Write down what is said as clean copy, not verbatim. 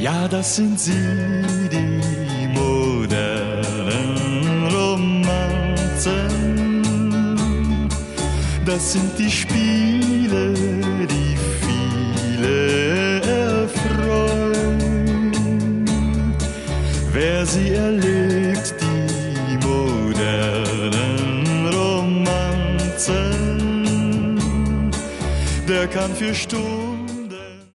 Ja, das sind sie, die modernen Romanzen. Das sind die Spiele, die viele erfreuen. Wer sie erlebt, die modernen Romanzen, der kann für Stunden